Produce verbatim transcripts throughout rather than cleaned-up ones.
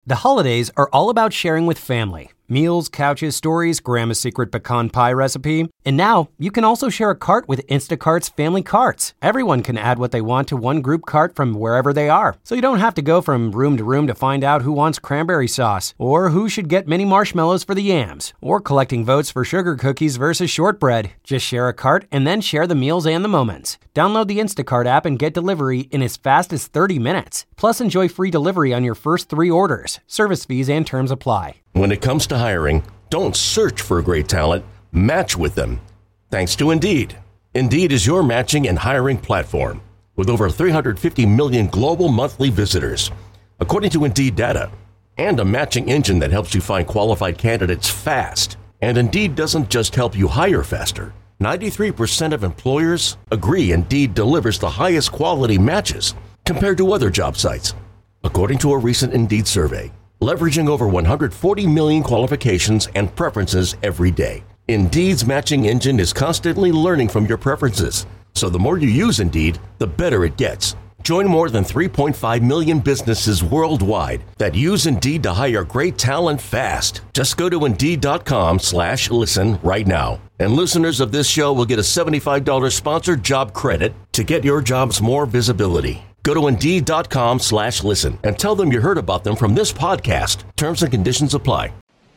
The holidays are all about sharing with family. Meals, couches, stories, Grandma's secret pecan pie recipe. And now, you can also share a cart with Instacart's Family Carts. Everyone can add what they want to one group cart from wherever they are. So you don't have to go from room to room to find out who wants cranberry sauce, or who should get mini marshmallows for the yams, or collecting votes for sugar cookies versus shortbread. Just share a cart and then share the meals and the moments. Download the Instacart app and get delivery in as fast as thirty minutes. Plus, enjoy free delivery on your first three orders. Service fees and terms apply. When it comes to hiring, don't search for great talent, match with them. Thanks to Indeed. Indeed is your matching and hiring platform with over three hundred fifty million global monthly visitors, according to Indeed data, and a matching engine that helps you find qualified candidates fast. And Indeed doesn't just help you hire faster. ninety-three percent of employers agree Indeed delivers the highest quality matches compared to other job sites, according to a recent Indeed survey. Leveraging over one hundred forty million qualifications and preferences every day. Indeed's matching engine is constantly learning from your preferences. So the more you use Indeed, the better it gets. Join more than three point five million businesses worldwide that use Indeed to hire great talent fast. Just go to Indeed.com slash listen right now. And listeners of this show will get a seventy-five dollars sponsored job credit to get your jobs more visibility. Go to Indeed.com slash listen and tell them you heard about them from this podcast. Terms and conditions apply.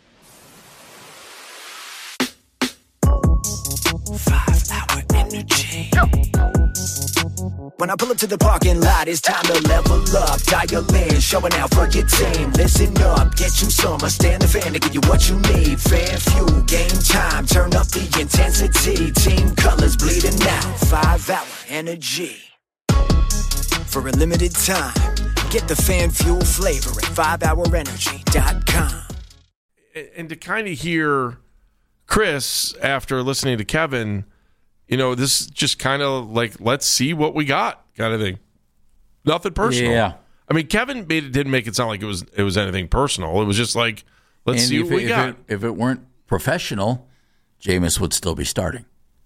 Five hour energy. When I pull up to the parking lot, it's time to level up. Dial in, showing out for your team. Listen up, get you some. I stand the fan to give you what you need. Fan fuel, game time. Turn up the intensity. Team colors bleeding out. Five hour energy. For a limited time, get the fan fuel flavor at five hour energy dot com. And to kind of hear Chris after listening to Kevin, you know, this is just kind of like, let's see what we got kind of thing. Nothing personal. Yeah. I mean, Kevin made it, didn't make it sound like it was it was anything personal. It was just like, let's and see if what we it, got. If it, if it weren't professional, Jameis would still be starting.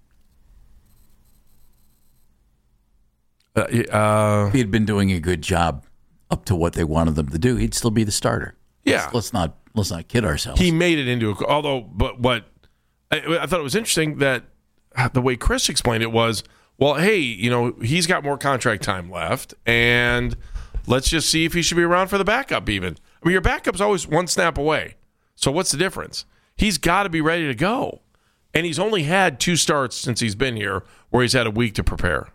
Uh, uh, if he had been doing a good job up to what they wanted them to do, he'd still be the starter. Yeah. Let's, let's not let's not kid ourselves. He made it into a, although, but what I, I thought it was interesting that the way Chris explained it was, well, hey, you know, he's got more contract time left, and let's just see if he should be around for the backup even. I mean, your backup's always one snap away. So what's the difference? He's got to be ready to go. And he's only had two starts since he's been here where he's had a week to prepare.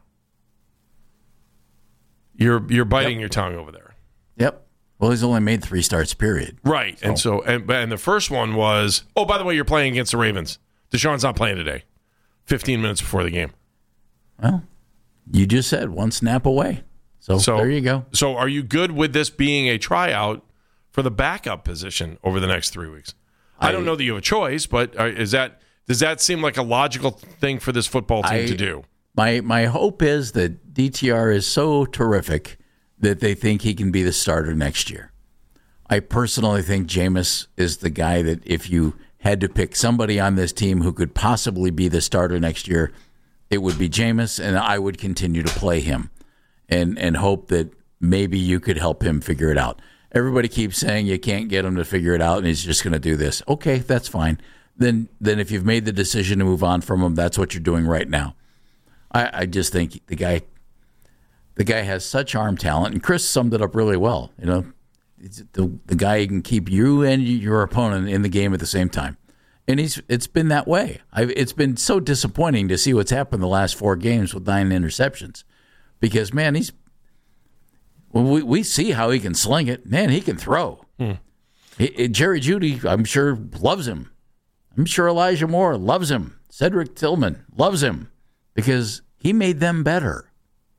You're you're biting yep. your tongue over there. Yep. Well, he's only made three starts, period. Right. So. And so and, and the first one was, oh, by the way, you're playing against the Ravens. Deshaun's not playing today. fifteen minutes before the game. Well, you just said one snap away. So, so there you go. So are you good with this being a tryout for the backup position over the next three weeks? I, I don't know that you have a choice, but is that does that seem like a logical thing for this football team I, to do? My my hope is that D T R is so terrific that they think he can be the starter next year. I personally think Jameis is the guy that if you had to pick somebody on this team who could possibly be the starter next year, it would be Jameis, and I would continue to play him and, and hope that maybe you could help him figure it out. Everybody keeps saying you can't get him to figure it out and he's just going to do this. Okay, that's fine. Then then if you've made the decision to move on from him, that's what you're doing right now. I, I just think the guy the guy has such arm talent, and Chris summed it up really well. You know, it's the the guy who can keep you and your opponent in the game at the same time, and he's it's been that way. I've, it's been so disappointing to see what's happened the last four games with nine interceptions, because man, he's well, we we see how he can sling it. Man, he can throw. Hmm. He, he, Jerry Jeudy, I'm sure, loves him. I'm sure Elijah Moore loves him. Cedric Tillman loves him because he made them better.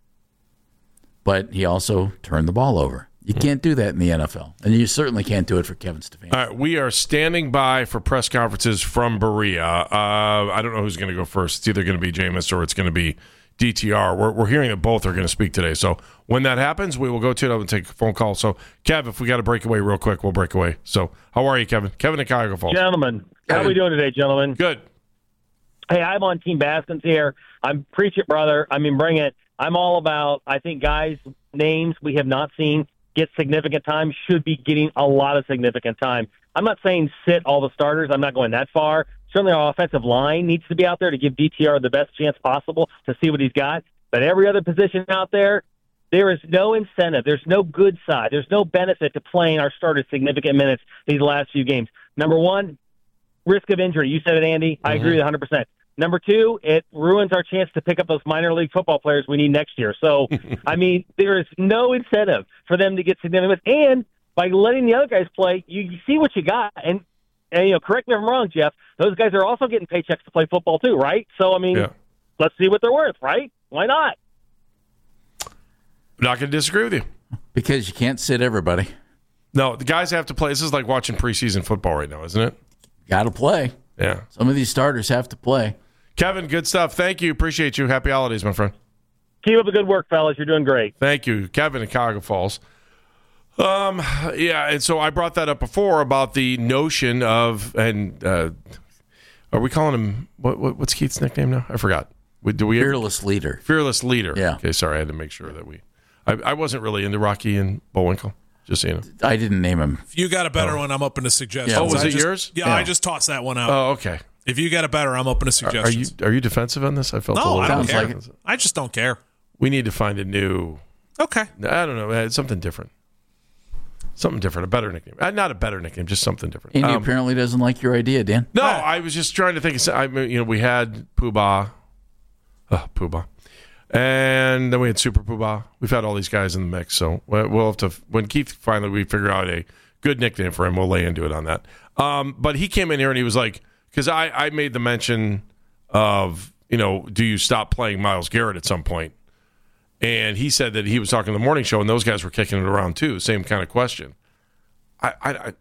But he also turned the ball over. You can't do that in the N F L. And you certainly can't do it for Kevin Stefanski. All right, we are standing by for press conferences from Berea. Uh, I don't know who's going to go first. It's either going to be Jameis or it's going to be D T R. We're, we're hearing that both are going to speak today. So when that happens, we will go to it and take a phone call. So, Kev, if we got to break away real quick, we'll break away. So how are you, Kevin? Kevin and Cuyahoga Falls. Gentlemen, how are we doing today, gentlemen? Good. Hey, I'm on Team Baskins here. I'm preach it, brother. I mean, bring it. I'm all about, I think, guys' names we have not seen get significant time should be getting a lot of significant time. I'm not saying sit all the starters. I'm not going that far. Certainly our offensive line needs to be out there to give D T R the best chance possible to see what he's got. But every other position out there, there is no incentive. There's no good side. There's no benefit to playing our starters significant minutes these last few games. Number one, risk of injury. You said it, Andy. Mm-hmm. I agree with one hundred percent. Number two, it ruins our chance to pick up those minor league football players we need next year. So, I mean, there is no incentive for them to get significant. And by letting the other guys play, you, you see what you got. And, and, you know, correct me if I'm wrong, Jeff, those guys are also getting paychecks to play football too, right? So, I mean, yeah. Let's see what they're worth, right? Why not? Not going to disagree with you. Because you can't sit everybody. No, the guys have to play. This is like watching preseason football right now, isn't it? Got to play. Yeah. Some of these starters have to play. Kevin, good stuff. Thank you. Appreciate you. Happy holidays, my friend. Keep up the good work, fellas. You're doing great. Thank you. Kevin in Cuyahoga Falls. Um, yeah, and so I brought that up before about the notion of, and uh, are we calling him, what, what, what's Keith's nickname now? I forgot. Do we Fearless leader. Fearless leader. Yeah. Okay, sorry. I had to make sure that we, I, I wasn't really into Rocky and Bullwinkle. Just so you know. I didn't name him. If you got a better oh. one, I'm open to suggestions. Yeah. Oh, was I it just, yours? Yeah, yeah, I just tossed that one out. Oh, okay. If you got a better, I'm open to suggestions. Are you are you defensive on this? I felt no, a little I don't care. like I just don't care. We need to find a new. Okay. I don't know. It's something different. Something different. A better nickname. Not a better nickname. Just something different. Andy um, apparently doesn't like your idea, Dan. No, I was just trying to think. Of, I mean, you know, we had Poobah, uh, Poobah, and then we had Super Poobah. We've had all these guys in the mix, so we'll have to. When Keith finally we figure out a good nickname for him, we'll lay into it on that. Um, but he came in here and he was like, because I, I made the mention of, you know, do you stop playing Myles Garrett at some point? And he said that he was talking to the morning show and those guys were kicking it around too. Same kind of question. I, I, I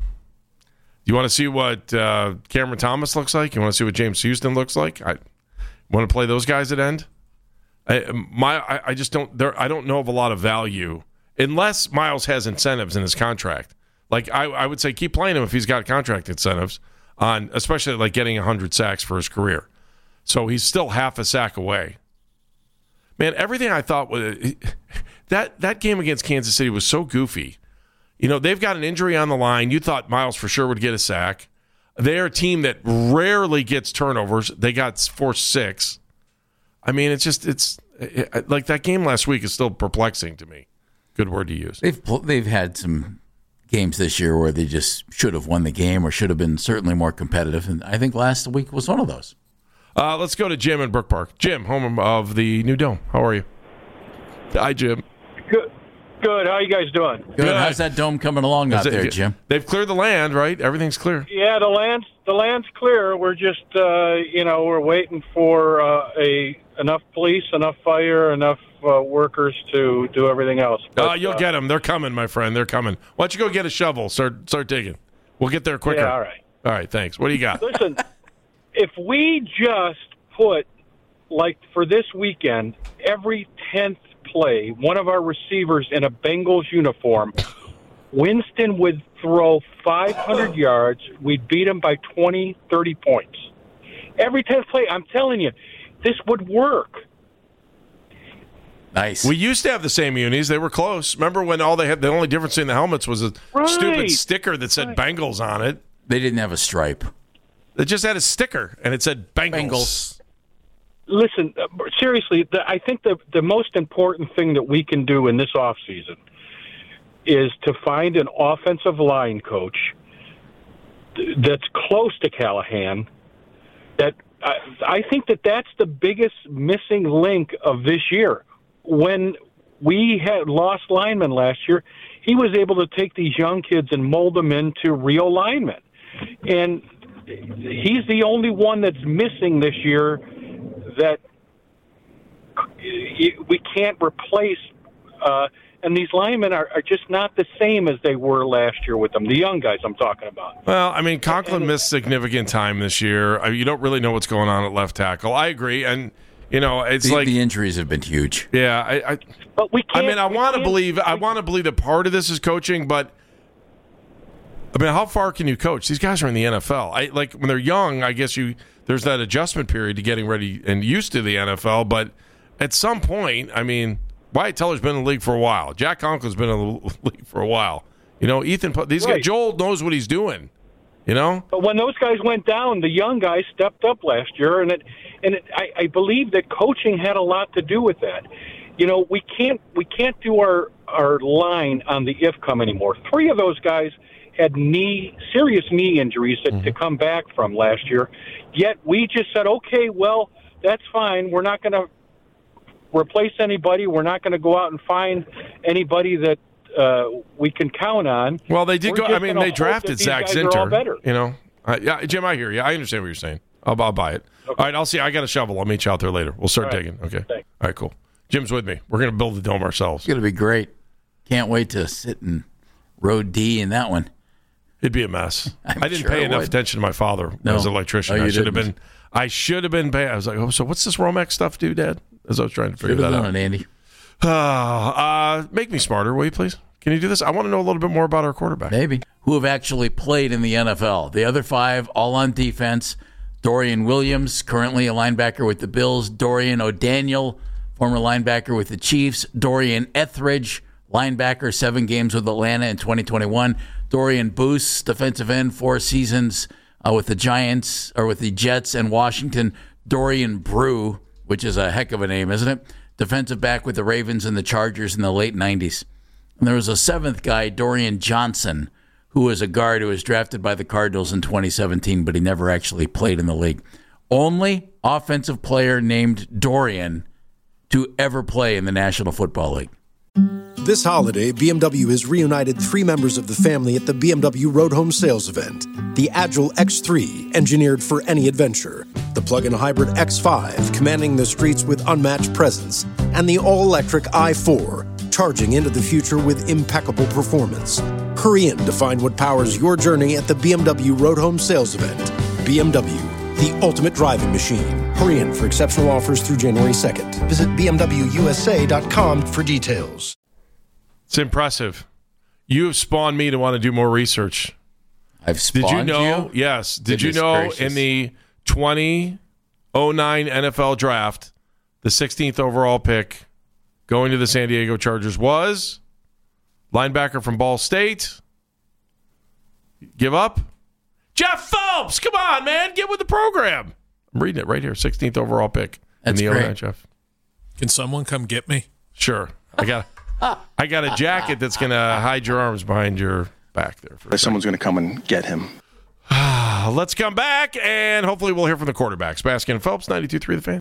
you want to see what uh, Cameron Thomas looks like? You want to see what James Houston looks like? I want to play those guys at end. I, my, I, I just don't. There, I don't know of a lot of value unless Myles has incentives in his contract. Like I, I would say, keep playing him if he's got contract incentives on, especially like getting one hundred sacks for his career. So he's still half a sack away. Man, everything I thought was that that game against Kansas City was so goofy. You know, they've got an injury on the line. You thought Myles for sure would get a sack. They're a team that rarely gets turnovers. They got forced six. I mean, it's just it's it, like that game last week is still perplexing to me. Good word to use. They've they've had some games this year where they just should have won the game or should have been certainly more competitive, and I think last week was one of those. Uh, let's go to Jim in Brook Park. Jim, home of the new dome. How are you? Hi, Jim. Good. Good. How are you guys doing? Good. Good. How's that dome coming along out it, there, Jim? They've cleared the land, right? Everything's clear. Yeah, the land's the land's clear. We're just, uh, you know, we're waiting for uh, a enough police, enough fire, enough uh, workers to do everything else. Oh, uh, you'll uh, get them. They're coming, my friend. They're coming. Why don't you go get a shovel? Start start digging. We'll get there quicker. Yeah, all right. All right. Thanks. What do you got? Listen. If we just put, like for this weekend, every tenth play, one of our receivers in a Bengals uniform, Winston would throw five hundred yards. We'd beat him by twenty, thirty points. Every tenth play, I'm telling you, this would work. Nice. We used to have the same unis. They were close. Remember when all they had, the only difference in the helmets was a right. stupid sticker that said right. Bengals on it. They didn't have a stripe. They just had a sticker, and it said Bengals. Bengals. Listen, uh, seriously, the, I think the, the most important thing that we can do in this offseason is to find an offensive line coach that's close to Callahan. That I, I think that that's the biggest missing link of this year. When we had lost linemen last year, he was able to take these young kids and mold them into real linemen. And he's the only one that's missing this year that we can't replace. Uh, and these linemen are, are just not the same as they were last year with them, the young guys I'm talking about. Well, I mean, Conklin and, missed significant time this year. You don't really know what's going on at left tackle. I agree. And, you know, it's the, like the injuries have been huge. Yeah. I, I, but we can't, I mean, I want to believe, I want to believe that part of this is coaching, but I mean, how far can you coach? These guys are in the N F L. I like when they're young, I guess you there's that adjustment period to getting ready and used to the N F L, but at some point, I mean, Wyatt Teller's been in the league for a while. Jack Conklin's been in the league for a while. You know, Ethan, these right. guys, Joel knows what he's doing. You know, but when those guys went down, the young guys stepped up last year, and it, and it, I, I believe that coaching had a lot to do with that. You know, we can't we can't do our our line on the I F C O M anymore. Three of those guys had knee serious knee injuries that, mm-hmm. to come back from last year. Yet we just said, okay, well, that's fine. We're not going to replace anybody. We're not going to go out and find anybody that uh, we can count on. Well, they did We're go. I mean, they drafted Zach Zinter. You know, uh, yeah, Jim, I hear you. I understand what you're saying. I'll, I'll buy it. Okay. All right, I'll see. I got a shovel. I'll meet you out there later. We'll start All right. digging. Okay. Thanks. All right, cool. Jim's with me. We're going to build the dome ourselves. It's going to be great. Can't wait to sit in row D in that one. It'd be a mess. I'm I didn't sure pay it enough would. attention to my father No. as an electrician. Oh, I you should have didn't. been. I should have been paying. I was like, oh, so what's this Romex stuff do, Dad? As I was trying to figure Should have that done out. it, Andy. Uh, uh, make me smarter, will you please? Can you do this? I want to know a little bit more about our quarterback. Maybe. Who have actually played in the N F L. The other five, all on defense. Dorian Williams, currently a linebacker with the Bills. Dorian O'Daniel, former linebacker with the Chiefs. Dorian Etheridge, linebacker, seven games with Atlanta in twenty twenty-one. Dorian Boose, defensive end, four seasons uh, with the Giants, or with the Jets and Washington. Dorian Brew, which is a heck of a name, isn't it? Defensive back with the Ravens and the Chargers in the late nineties. And there was a seventh guy, Dorian Johnson, who was a guard who was drafted by the Cardinals in twenty seventeen, but he never actually played in the league. Only offensive player named Dorian to ever play in the National Football League. This holiday, B M W has reunited three members of the family at the B M W Road Home Sales Event. The Agile X three, engineered for any adventure. The plug-in hybrid X five, commanding the streets with unmatched presence. And the all-electric i four, charging into the future with impeccable performance. Hurry in to find what powers your journey at the B M W Road Home Sales Event. B M W, the ultimate driving machine. Hurry in for exceptional offers through January second. Visit b m w u s a dot com for details. It's impressive. You have spawned me to want to do more research. I've spawned Did you know? you? Yes. Did Goodness you know gracious. in the twenty oh nine N F L draft, the sixteenth overall pick going to the San Diego Chargers was linebacker from Ball State? Give up? Jeff Phelps! Come on, man. Get with the program. I'm reading it right here. sixteenth overall pick That's in the great. oh nine, Jeff. Can someone come get me? Sure. I got I got a jacket that's going to hide your arms behind your back there. For a Someone's going to come and get him. second. Let's come back, and hopefully we'll hear from the quarterbacks. Baskin and Phelps, ninety-two point three The Fan.